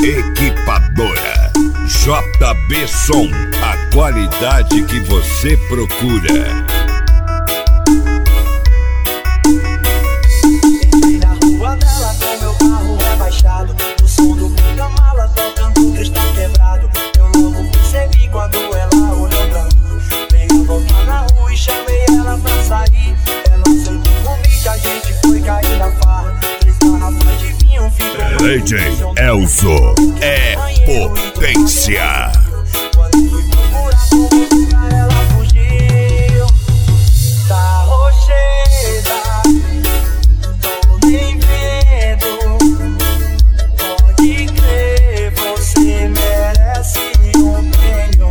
Equipadora JB Som, a qualidade que você procura. Entrei na rua dela com meu carro rebaixado, o som do porta-mala tocando está quebrado. Eu logo percebi quando ela olhou pra mim. Dei a volta na rua e chamei ela pra sair. Ela aceitou o convite, a gente foi cair na farra. 3 garrafas de vinho ficou DJ Elzo é potência. Quando fui procurar como lugar ela fugiu. Tá rocheda, tô nem vendo. Pode crer, você merece um prêmio.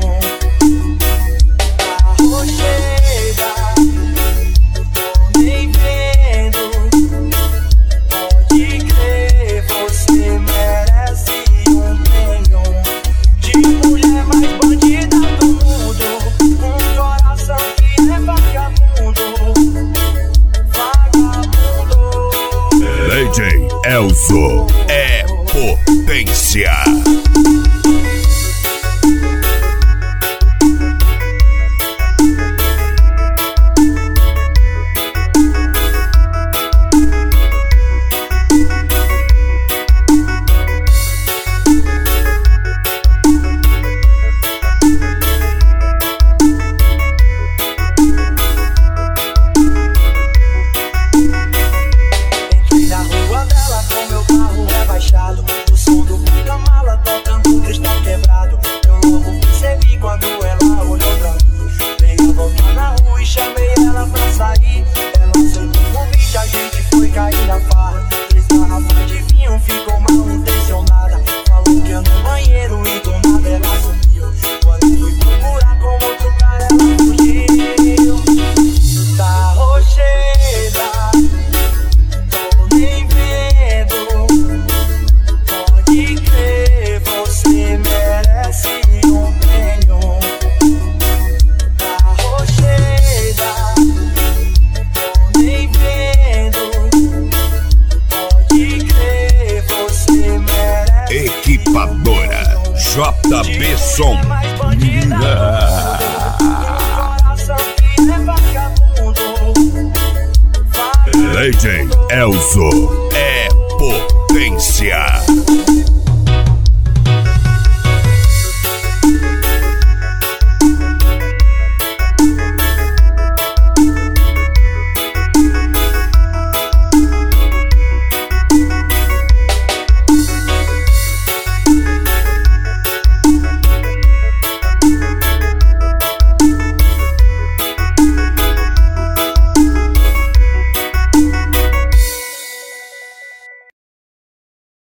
Tá rocheda, tô nem vendo. Pode crer, você merece um prêmio. De mulher mais bandida do mundo, um coração que é vagabundo. Vagabundo. DJ Elzo é potência. Entrei na rua dela com meu carro rebaixado, o som do porta-mala tocando está quebrado. Eu logo percebi quando ela olhou pra mim. Dei a volta na rua e chamei ela pra sair. Ela aceitou o convite, a gente foi cair na farra. 3 garrafas de vinho, ficou mal intencionada. Falou que ia no banheiro e do nada ela sumiu. Quando fui procurar com outro cara ela fugiu. Tá rocheda, tô nem vendo. Pode crer, você merece um prêmio. Tá rocheda, tô nem vendo. Pode crer, você merece. Equipadora JB Som. Coração que é vagabundo. DJ Elzo é